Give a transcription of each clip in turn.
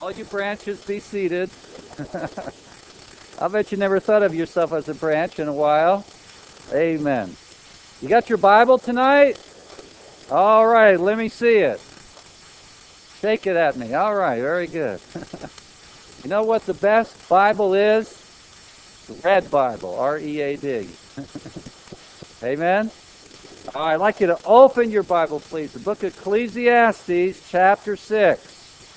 All you branches, be seated. I bet you never thought of yourself as a branch in a while. Amen. You got your Bible tonight? All right, let me see it. Shake it at me. All right, very good. You know what the best Bible is? The Red Bible, R-E-A-D. Amen? I'd like you to open your Bible, please. The book of Ecclesiastes, chapter 6.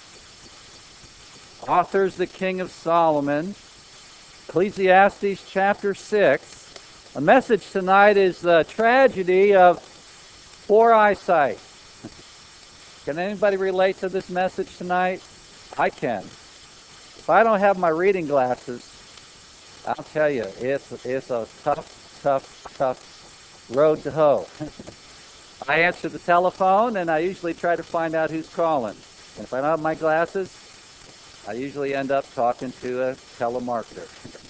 Author's the King of Solomon. Ecclesiastes chapter 6. The message tonight is the tragedy of poor eyesight. Can anybody relate to this message tonight? I can. If I don't have my reading glasses, I'll tell you, it's a tough road to hoe. I answer the telephone, and I usually try to find out who's calling. And if I don't have my glasses, I usually end up talking to a telemarketer.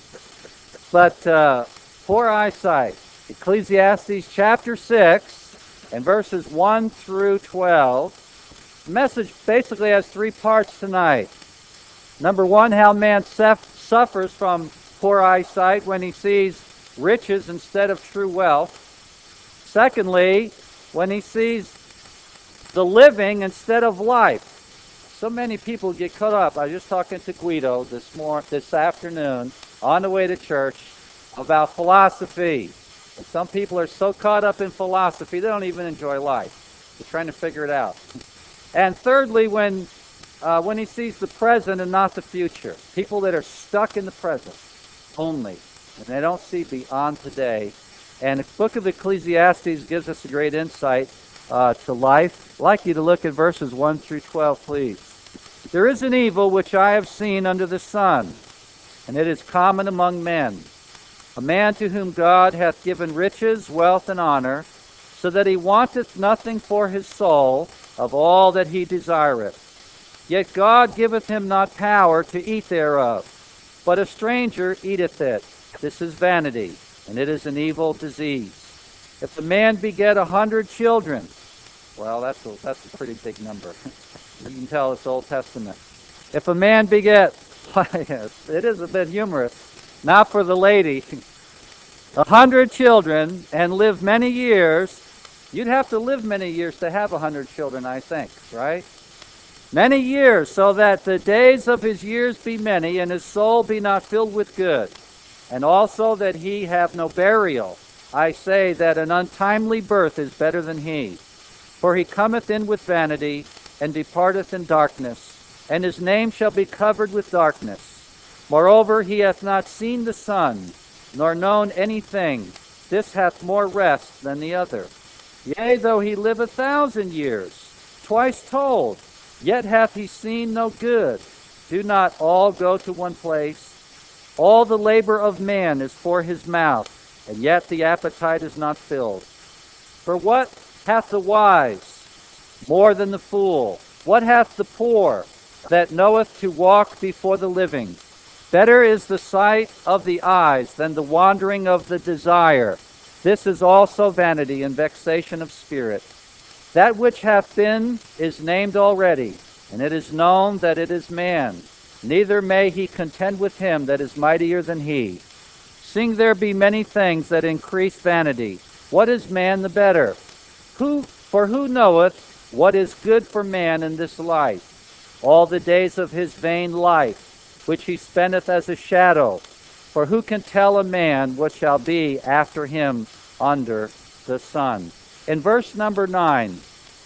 But poor eyesight. Ecclesiastes chapter 6 and verses 1 through 12. The message basically has three parts tonight. Number one, how man suffers from poor eyesight when he sees riches instead of true wealth. Secondly, when he sees the living instead of life. So many people get caught up. I was just talking to Guido this afternoon on the way to church about philosophy. And some people are so caught up in philosophy they don't even enjoy life. They're trying to figure it out. And thirdly, when he sees the present and not the future, people that are stuck in the present only, and they don't see beyond today. And the book of Ecclesiastes gives us a great insight to life. I'd like you to look at verses 1 through 12, please. There is an evil which I have seen under the sun, and it is common among men. A man to whom God hath given riches, wealth, and honor, so that he wanteth nothing for his soul of all that he desireth. Yet God giveth him not power to eat thereof, but a stranger eateth it. This is vanity, and it is an evil disease. If a man beget 100 children, well, that's a pretty big number. You can tell it's Old Testament. If a man beget, it is a bit humorous, not for the lady, 100 children and live many years, you'd have to live many years to have 100 children, I think, right? Many years, so that the days of his years be many, and his soul be not filled with good, and also that he have no burial. I say that an untimely birth is better than he. For he cometh in with vanity, and departeth in darkness, and his name shall be covered with darkness. Moreover, he hath not seen the sun, nor known anything. This hath more rest than the other. Yea, though he live 1,000 years, twice told, yet hath he seen no good. Do not all go to one place? All the labor of man is for his mouth, and yet the appetite is not filled. For what hath the wise more than the fool? What hath the poor that knoweth to walk before the living? Better is the sight of the eyes than the wandering of the desire. This is also vanity and vexation of spirit. That which hath been is named already, and it is known that it is man. Neither may he contend with him that is mightier than he. Seeing there be many things that increase vanity, what is man the better? For who knoweth what is good for man in this life? All the days of his vain life, which he spendeth as a shadow. For who can tell a man what shall be after him under the sun? In verse number 9,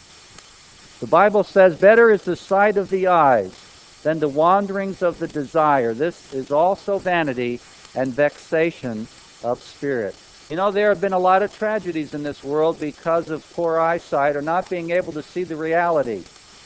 the Bible says, better is the sight of the eyes than the wanderings of the desire. This is also vanity and vexation of spirit. You know, there have been a lot of tragedies in this world because of poor eyesight or not being able to see the reality.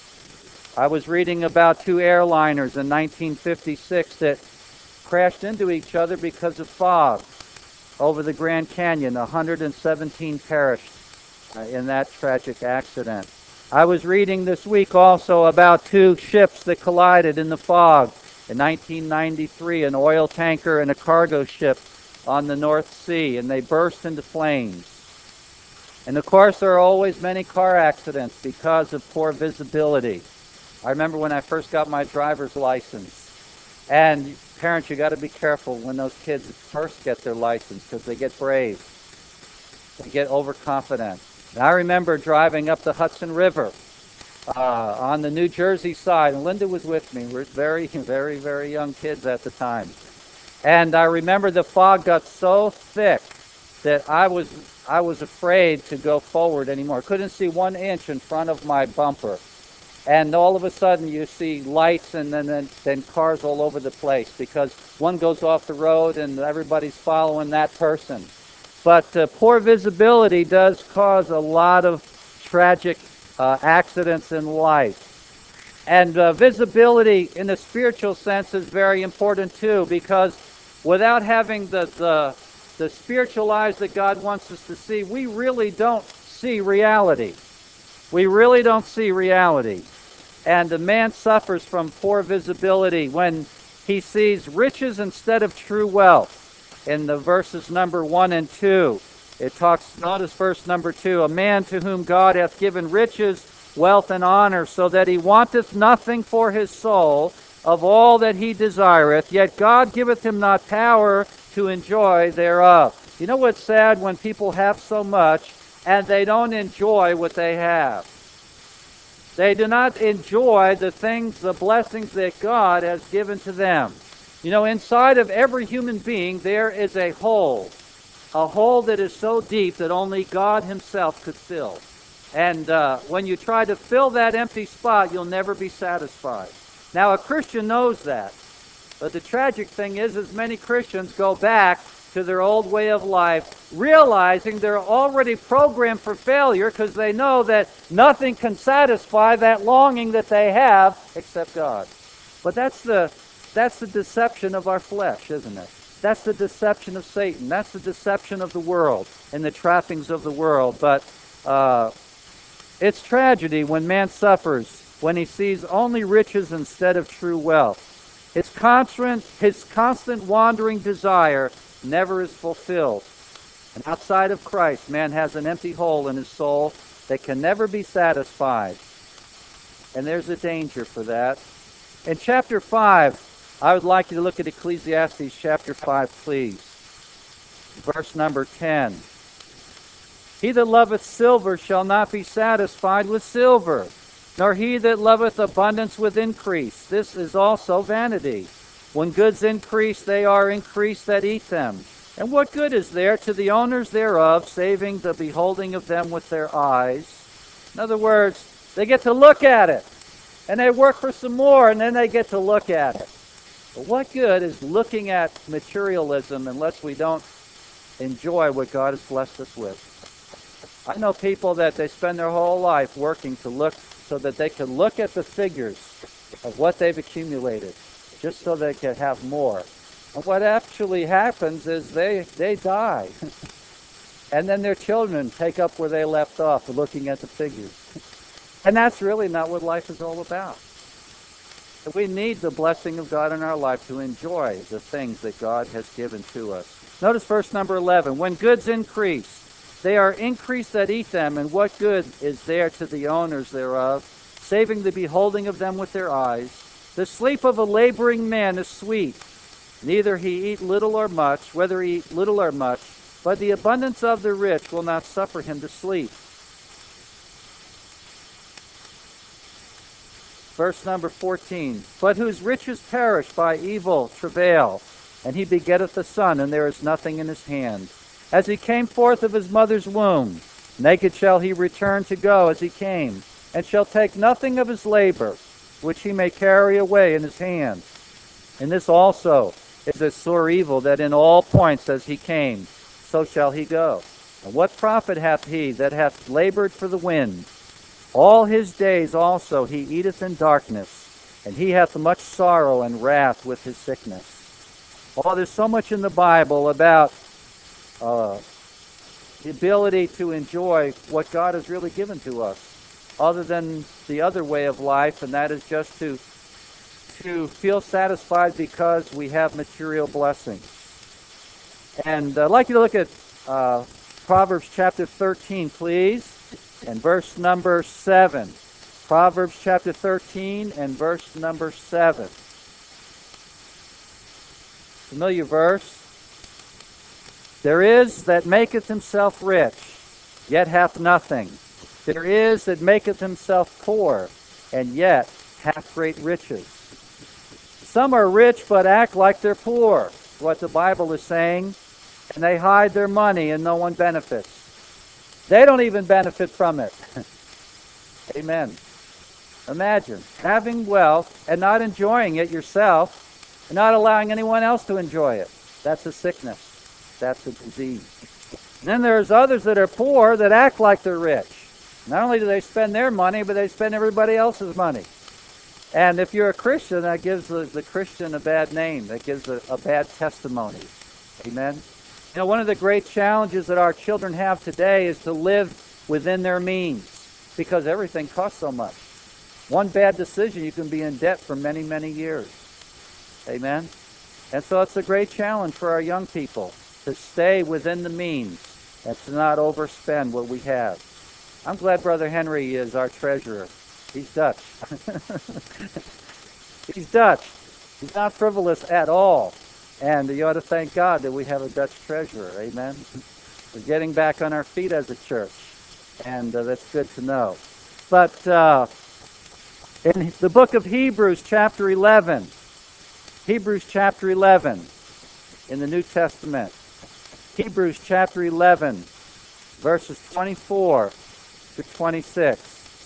I was reading about two airliners in 1956 that crashed into each other because of fog over the Grand Canyon. 117 perished in that tragic accident. I was reading this week also about two ships that collided in the fog in 1993, an oil tanker and a cargo ship on the North Sea, and they burst into flames. And of course, there are always many car accidents because of poor visibility. I remember when I first got my driver's license. And parents, you got to be careful when those kids first get their license because they get brave. They get overconfident. And I remember driving up the Hudson River on the New Jersey side, and Linda was with me. We were very, very, very young kids at the time. And I remember the fog got so thick that I was afraid to go forward anymore. I couldn't see 1 inch in front of my bumper. And all of a sudden you see lights and then cars all over the place because one goes off the road and everybody's following that person. But poor visibility does cause a lot of tragic accidents in life. And visibility in the spiritual sense is very important too, because without having the spiritual eyes that God wants us to see, we really don't see reality. We really don't see reality. And the man suffers from poor visibility when he sees riches instead of true wealth. In the verses number 1 and 2, it talks, notice verse number 2, a man to whom God hath given riches, wealth, and honor, so that he wanteth nothing for his soul of all that he desireth, yet God giveth him not power to enjoy thereof. You know what's sad? When people have so much and they don't enjoy what they have. They do not enjoy the things, the blessings that God has given to them. You know, inside of every human being there is a hole that is so deep that only God himself could fill. And when you try to fill that empty spot, you'll never be satisfied. Now, a Christian knows that. But the tragic thing is many Christians go back to their old way of life, realizing they're already programmed for failure because they know that nothing can satisfy that longing that they have except God. But that's the deception of our flesh, isn't it? That's the deception of Satan. That's the deception of the world and the trappings of the world. But it's tragedy when man suffers, when he sees only riches instead of true wealth. His constant wandering desire never is fulfilled. And outside of Christ, man has an empty hole in his soul that can never be satisfied. And there's a danger for that. In chapter 5, I would like you to look at Ecclesiastes chapter 5, please. Verse number 10. He that loveth silver shall not be satisfied with silver, nor he that loveth abundance with increase. This is also vanity. When goods increase, they are increased that eat them. And what good is there to the owners thereof, saving the beholding of them with their eyes? In other words, they get to look at it, and they work for some more, and then they get to look at it. But what good is looking at materialism unless we don't enjoy what God has blessed us with? I know people that they spend their whole life working to look so that they can look at the figures of what they've accumulated, just so they can have more. And what actually happens is they die. And then their children take up where they left off, looking at the figures. And that's really not what life is all about. We need the blessing of God in our life to enjoy the things that God has given to us. Notice verse number 11. When goods increase, they are increased that eat them, and what good is there to the owners thereof, saving the beholding of them with their eyes? The sleep of a laboring man is sweet, neither he eat little or much, whether he eat little or much, but the abundance of the rich will not suffer him to sleep. Verse number 14. But whose riches perish by evil travail, and he begetteth a son, and there is nothing in his hand. As he came forth of his mother's womb, naked shall he return to go as he came, and shall take nothing of his labor, which he may carry away in his hand. And this also is a sore evil, that in all points as he came, so shall he go. And what profit hath he that hath labored for the wind? All his days also he eateth in darkness, and he hath much sorrow and wrath with his sickness. Oh, there's so much in the Bible about the ability to enjoy what God has really given to us, other than the other way of life, and that is just to feel satisfied because we have material blessings. And I'd like you to look at Proverbs chapter 13, please, and verse number 7. Proverbs chapter 13 and verse number 7. Familiar verse. There is that maketh himself rich, yet hath nothing. There is that maketh himself poor, and yet hath great riches. Some are rich but act like they're poor, what the Bible is saying, and they hide their money and no one benefits. They don't even benefit from it. Amen. Imagine having wealth and not enjoying it yourself and not allowing anyone else to enjoy it. That's a sickness. That's a disease. And then there's others that are poor that act like they're rich. Not only do they spend their money, but they spend everybody else's money. And if you're a Christian, that gives the Christian a bad name. That gives a bad testimony. Amen? You know, one of the great challenges that our children have today is to live within their means because everything costs so much. One bad decision, you can be in debt for many, many years. Amen? And so it's a great challenge for our young people to stay within the means and to not overspend what we have. I'm glad Brother Henry is our treasurer. He's Dutch. He's Dutch. He's not frivolous at all. And you ought to thank God that we have a Dutch treasurer. Amen. We're getting back on our feet as a church. And that's good to know. But in the book of Hebrews chapter 11, Hebrews chapter 11 in the New Testament, Hebrews chapter 11, verses 24 to 26.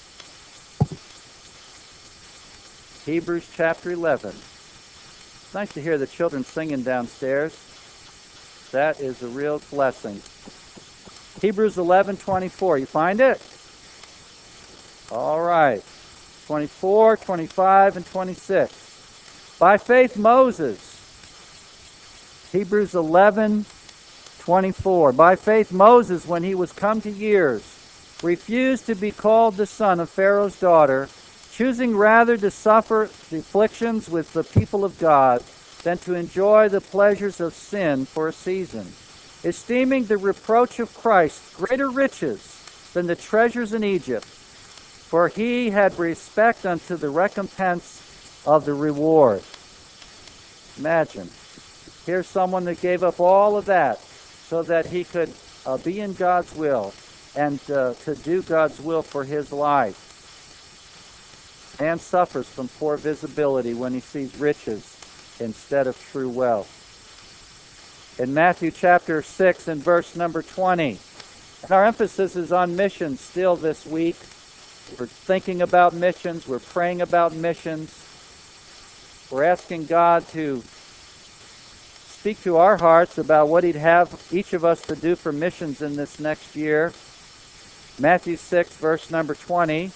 Hebrews chapter 11. It's nice to hear the children singing downstairs. That is a real blessing. Hebrews 11:24. You find it? All right. 24, 25, and 26. By faith Moses. Hebrews 11:24. By faith Moses, when he was come to years, refused to be called the son of Pharaoh's daughter, choosing rather to suffer the afflictions with the people of God than to enjoy the pleasures of sin for a season, esteeming the reproach of Christ greater riches than the treasures in Egypt, for he had respect unto the recompense of the reward. Imagine, here's someone that gave up all of that so that he could be in God's will and to do God's will for his life. Man suffers from poor visibility when he sees riches instead of true wealth. In Matthew chapter 6 and verse number 20, and our emphasis is on missions still this week. We're thinking about missions. We're praying about missions. We're asking God to speak to our hearts about what He'd have each of us to do for missions in this next year. Matthew 6, verse number 20.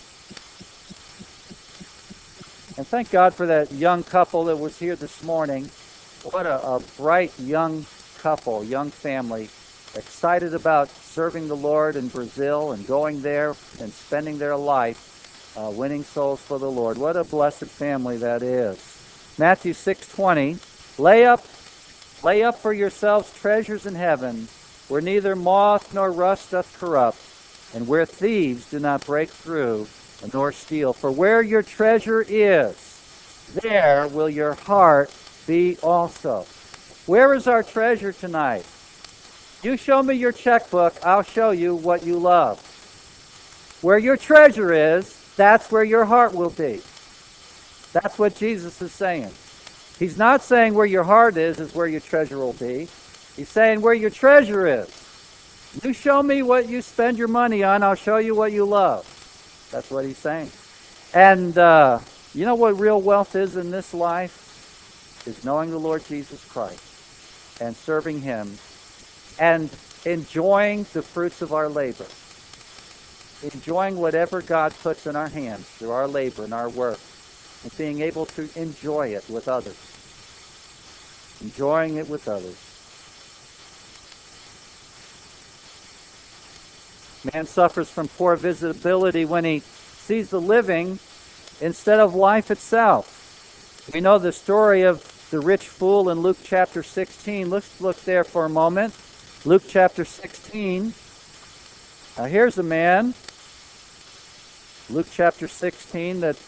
And thank God for that young couple that was here this morning. What a bright young couple, young family, excited about serving the Lord in Brazil and going there and spending their life winning souls for the Lord. What a blessed family that is. Matthew 6:20, lay up for yourselves treasures in heaven, where neither moth nor rust doth corrupt, and where thieves do not break through nor steal. For where your treasure is, there will your heart be also. Where is our treasure tonight? You show me your checkbook, I'll show you what you love. Where your treasure is, that's where your heart will be. That's what Jesus is saying. He's not saying where your heart is where your treasure will be. He's saying where your treasure is. You show me what you spend your money on, I'll show you what you love. That's what he's saying. And you know what real wealth is in this life? Is knowing the Lord Jesus Christ and serving Him and enjoying the fruits of our labor. Enjoying whatever God puts in our hands through our labor and our work, and being able to enjoy it with others. Enjoying it with others. Man suffers from poor visibility when he sees the living instead of life itself. We know the story of the rich fool in Luke chapter 16. Let's look there for a moment. Luke chapter 16. Now here's a man Luke chapter 16, that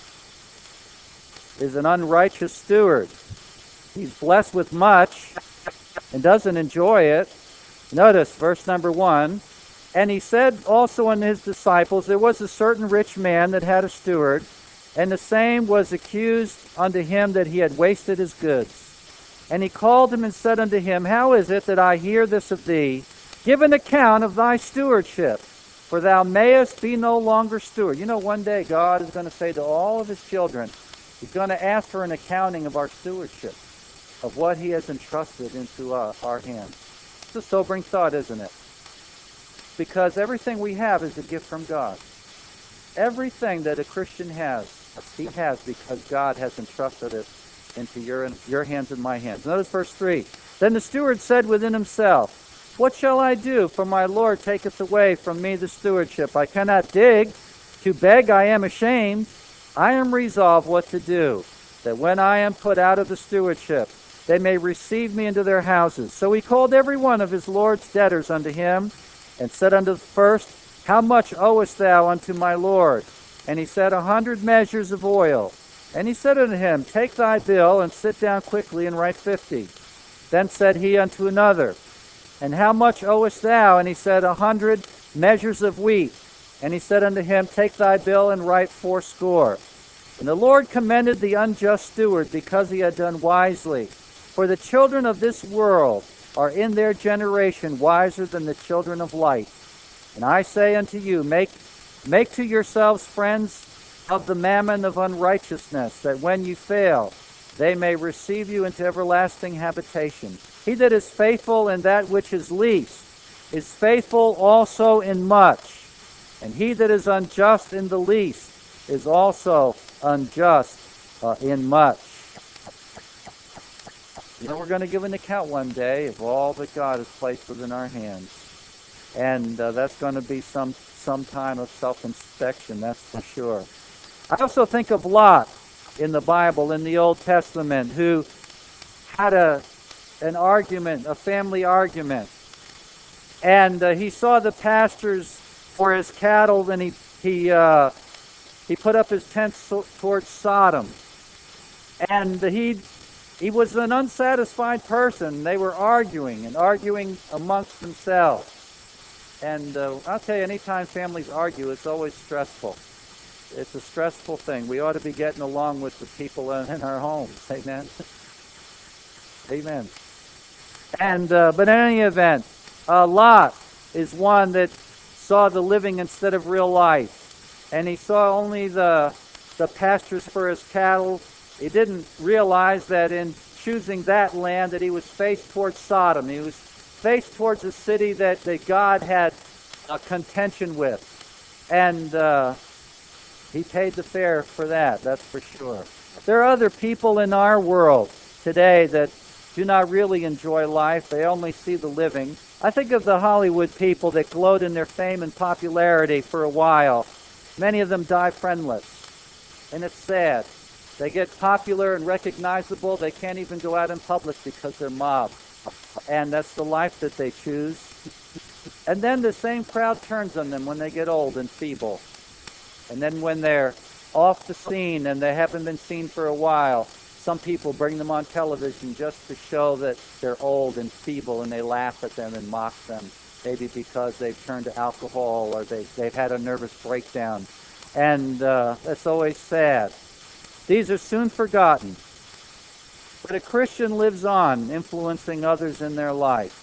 is an unrighteous steward. He's blessed with much and doesn't enjoy it. Notice verse number 1. And he said also unto his disciples, there was a certain rich man that had a steward, and the same was accused unto him that he had wasted his goods. And he called him and said unto him, how is it that I hear this of thee? Give an account of thy stewardship, for thou mayest be no longer steward. You know, one day God is going to say to all of his children, he's going to ask for an accounting of our stewardship, of what he has entrusted into our hands. It's a sobering thought, isn't it? Because everything we have is a gift from God. Everything that a Christian has, he has because God has entrusted it into your hands and my hands. Notice verse 3. Then the steward said within himself, what shall I do? For my Lord taketh away from me the stewardship. I cannot dig. To beg I am ashamed. I am resolved what to do, that when I am put out of the stewardship, they may receive me into their houses. So he called every one of his Lord's debtors unto him, and said unto the first, how much owest thou unto my Lord? And he said, 100 measures of oil. And he said unto him, take thy bill, and sit down quickly, and write 50. Then said he unto another, and how much owest thou? And he said, 100 measures of wheat. And he said unto him, take thy bill, and write 80. And the Lord commended the unjust steward, because he had done wisely. For the children of this world are in their generation wiser than the children of light. And I say unto you, make to yourselves friends of the mammon of unrighteousness, that when you fail, they may receive you into everlasting habitation. He that is faithful in that which is least is faithful also in much. And he that is unjust in the least is also unjust in much. You know, we're going to give an account one day of all that God has placed within our hands. And that's going to be some time of self-inspection, that's for sure. I also think of Lot in the Bible, in the Old Testament, who had an argument, a family argument. And he saw the pastures for his cattle, and he put up his tents towards Sodom. And he was an unsatisfied person. They were arguing amongst themselves. And I'll tell you, anytime families argue, it's always stressful. It's a stressful thing. We ought to be getting along with the people in our homes. Amen? Amen. And but in any event, Lot is one that saw the living instead of real life. And he saw only the pastures for his cattle. He didn't realize that in choosing that land that he was faced towards Sodom. He was faced towards a city that God had a contention with. And he paid the fare for that, that's for sure. There are other people in our world today that do not really enjoy life. They only see the living. I think of the Hollywood people that gloat in their fame and popularity for a while. Many of them die friendless. And it's sad. They get popular and recognizable. They can't even go out in public because they're mobbed. And that's the life that they choose. And then the same crowd turns on them when they get old and feeble. And then when they're off the scene and they haven't been seen for a while, some people bring them on television just to show that they're old and feeble, and they laugh at them and mock them, maybe because they've turned to alcohol or they've had a nervous breakdown. And that's always sad. These are soon forgotten. But a Christian lives on, influencing others in their life.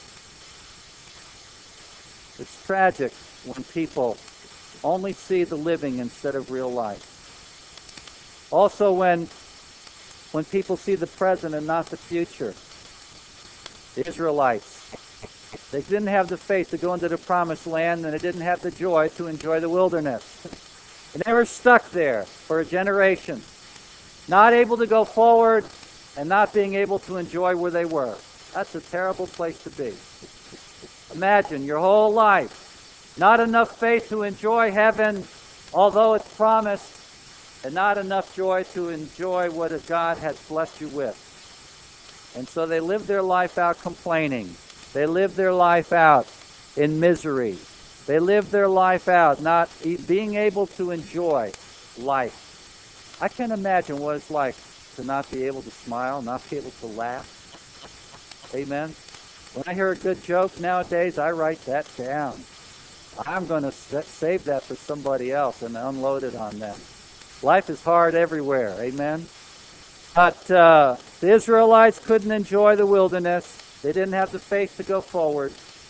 It's tragic when people only see the living instead of real life. Also when people see the present and not the future. The Israelites, they didn't have the faith to go into the promised land, and they didn't have the joy to enjoy the wilderness. And they were stuck there for a generation, not able to go forward and not being able to enjoy where they were. That's a terrible place to be. Imagine your whole life, not enough faith to enjoy heaven, although it's promised, and not enough joy to enjoy what God has blessed you with. And so they live their life out complaining. They live their life out in misery. They lived their life out, not being able to enjoy life. I can't imagine what it's like to not be able to smile, not be able to laugh. Amen. When I hear a good joke nowadays, I write that down. I'm going to save that for somebody else and unload it on them. Life is hard everywhere. Amen. But the Israelites couldn't enjoy the wilderness. They didn't have the faith to go forward.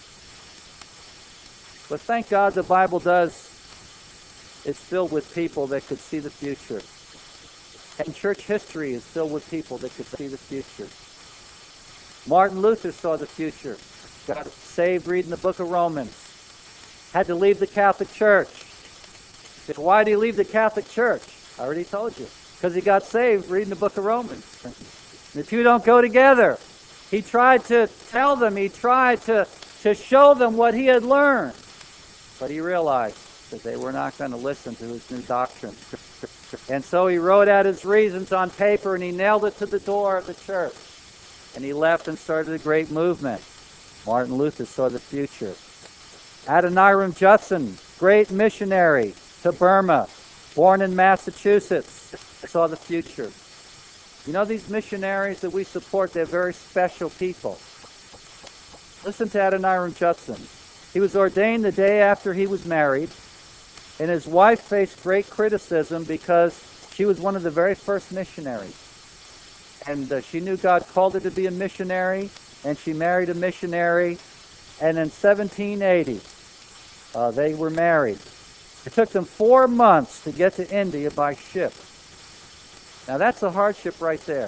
But thank God the Bible does. It's filled with people that could see the future. And church history is filled with people that could see the future. Martin Luther saw the future. Got saved reading the book of Romans. Had to leave the Catholic Church. Said, why did he leave the Catholic Church? I already told you. Because he got saved reading the book of Romans. The two don't go together. He tried to tell them, he tried to show them what he had learned. But he realized that they were not going to listen to his new doctrine. And so he wrote out his reasons on paper and he nailed it to the door of the church. And he left and started a great movement. Martin Luther saw the future. Adoniram Judson, great missionary to Burma, born in Massachusetts, saw the future. You know, these missionaries that we support, they're very special people. Listen to Adoniram Judson. He was ordained the day after he was married, and his wife faced great criticism because she was one of the very first missionaries. And she knew God called her to be a missionary, and she married a missionary. And in 1780, they were married. It took them 4 months to get to India by ship. Now that's a hardship right there.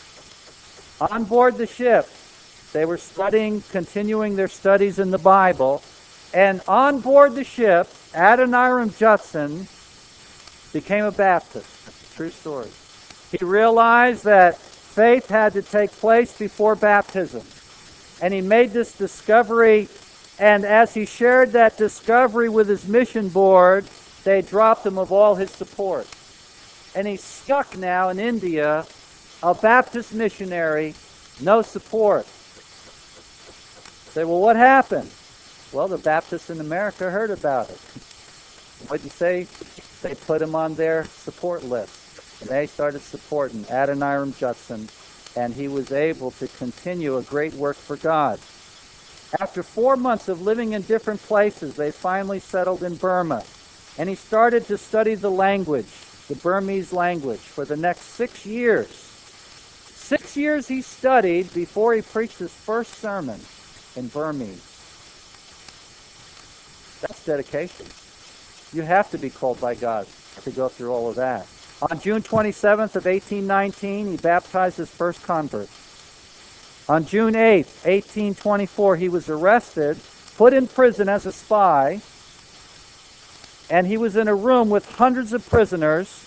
On board the ship, they were studying, continuing their studies in the Bible. And on board the ship, Adoniram Judson became a Baptist. True story. He realized that faith had to take place before baptism. And he made this discovery, and as he shared that discovery with his mission board, they dropped him of all his support. And he's stuck now in India, a Baptist missionary, no support. Say, well, what happened? Well, the Baptists in America heard about it. What'd you say? They put him on their support list. And they started supporting Adoniram Judson, and he was able to continue a great work for God. After 4 months of living in different places, they finally settled in Burma. And he started to study the language, the Burmese language, for the next 6 years. 6 years he studied before he preached his first sermon in Burmese. That's dedication. You have to be called by God to go through all of that. On June 27th of 1819, he baptized his first convert. On June 8th, 1824, he was arrested, put in prison as a spy, and he was in a room with hundreds of prisoners.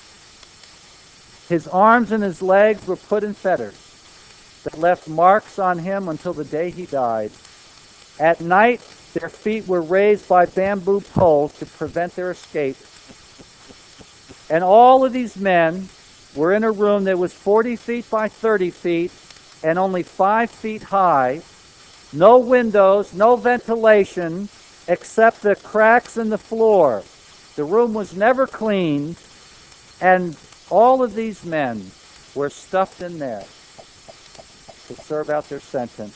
His arms and his legs were put in fetters that left marks on him until the day he died. At night, their feet were raised by bamboo poles to prevent their escape. And all of these men were in a room that was 40 feet by 30 feet and only 5 feet high. No windows, no ventilation, except the cracks in the floor. The room was never cleaned, and all of these men were stuffed in there to serve out their sentence.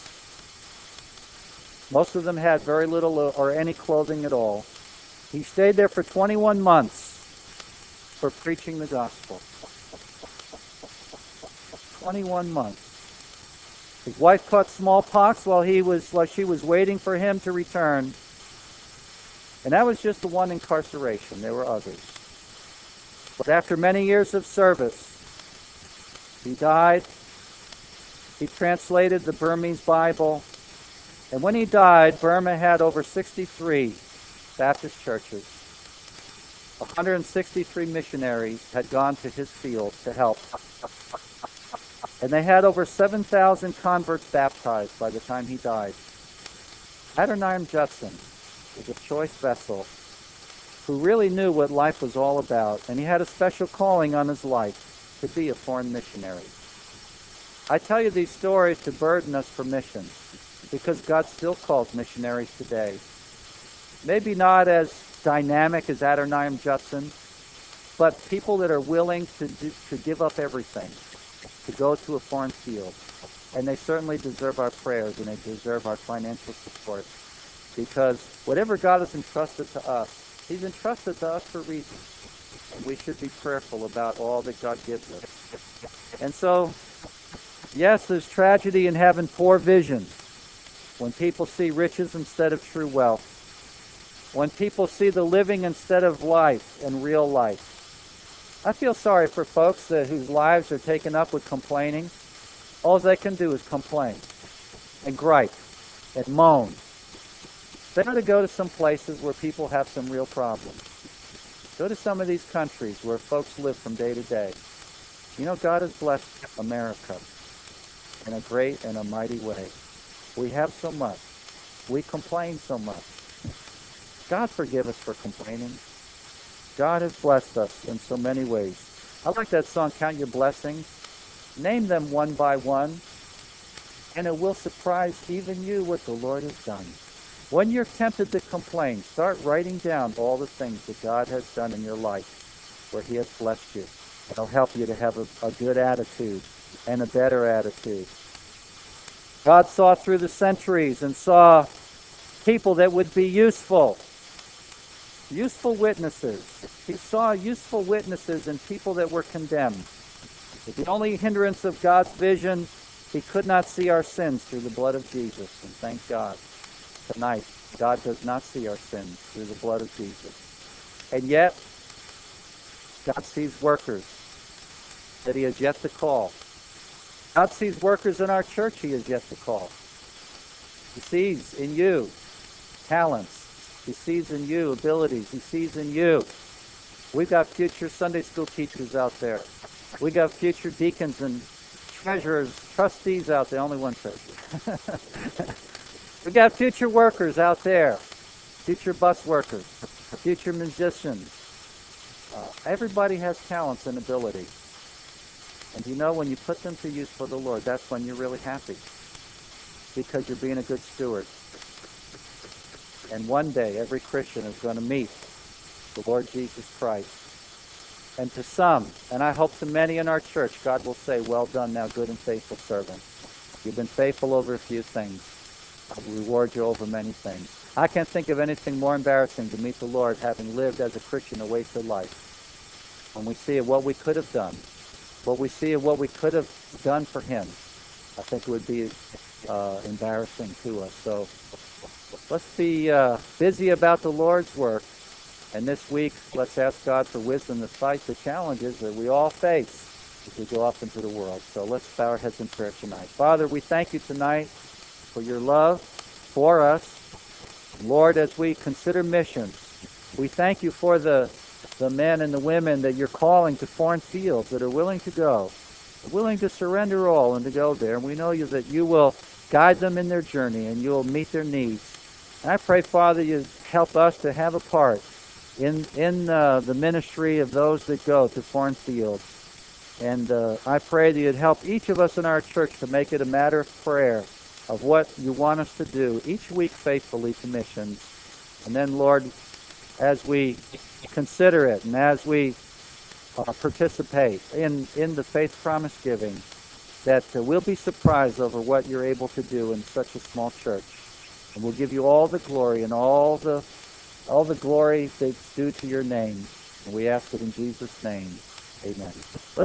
Most of them had very little or any clothing at all. He stayed there for 21 months for preaching the gospel. 21 months. His wife caught smallpox while she was waiting for him to return. And that was just the one incarceration. There were others. But after many years of service, he died. He translated the Burmese Bible. And when he died, Burma had over 63 Baptist churches. 163 missionaries had gone to his field to help. And they had over 7,000 converts baptized by the time he died. Adoniram Judson was a choice vessel who really knew what life was all about, and he had a special calling on his life to be a foreign missionary. I tell you these stories to burden us for missions, because God still calls missionaries today. Maybe not as dynamic as Adoniram Judson, but people that are willing to give up everything, to go to a foreign field. And they certainly deserve our prayers and they deserve our financial support. Because whatever God has entrusted to us, He's entrusted to us for a reason. And we should be prayerful about all that God gives us. And so, yes, there's tragedy in having poor vision. When people see riches instead of true wealth. When people see the living instead of life and real life. I feel sorry for folks whose lives are taken up with complaining. All they can do is complain and gripe and moan. They ought to go to some places where people have some real problems. Go to some of these countries where folks live from day to day. You know, God has blessed America in a great and a mighty way. We have so much. We complain so much. God forgive us for complaining. God has blessed us in so many ways. I like that song, Count Your Blessings. Name them one by one, and it will surprise even you what the Lord has done. When you're tempted to complain, start writing down all the things that God has done in your life, where He has blessed you. It'll help you to have a good attitude and a better attitude. God saw through the centuries and saw people that would be useful witnesses. He saw useful witnesses in people that were condemned. The only hindrance of God's vision, He could not see our sins through the blood of Jesus. And thank God, tonight, God does not see our sins through the blood of Jesus. And yet, God sees workers that He has yet to call. God sees workers in our church He has yet to call. He sees in you talents. He sees in you abilities. He sees in you. We've got future Sunday school teachers out there. We got future deacons and treasurers, trustees out there. Only one treasurer. We got future workers out there. Future bus workers. Future musicians. Everybody has talents and ability. And you know, when you put them to use for the Lord, that's when you're really happy. Because you're being a good steward. And one day, every Christian is going to meet the Lord Jesus Christ. And to some, and I hope to many in our church, God will say, well done, thou good and faithful servant. You've been faithful over a few things. I'll reward you over many things. I can't think of anything more embarrassing to meet the Lord having lived as a Christian a wasted life. When we see what we could have done, what we see of what we could have done for Him, I think it would be embarrassing to us. So let's be busy about the Lord's work. And this week, let's ask God for wisdom to fight the challenges that we all face as we go off into the world. So let's bow our heads in prayer tonight. Father, we thank You tonight for Your love for us. Lord, as we consider missions, we thank You for the men and the women that You're calling to foreign fields that are willing to go, willing to surrender all and to go there. And we know that You will guide them in their journey and You'll meet their needs. And I pray, Father, You help us to have a part in the ministry of those that go to foreign fields. And I pray that You'd help each of us in our church to make it a matter of prayer of what You want us to do each week faithfully to missions. And then, Lord, as we consider it and as we participate in the faith promise giving, that we'll be surprised over what You're able to do in such a small church. And we'll give You all the glory and all the glory that's due to Your name. And we ask it in Jesus' name. Amen.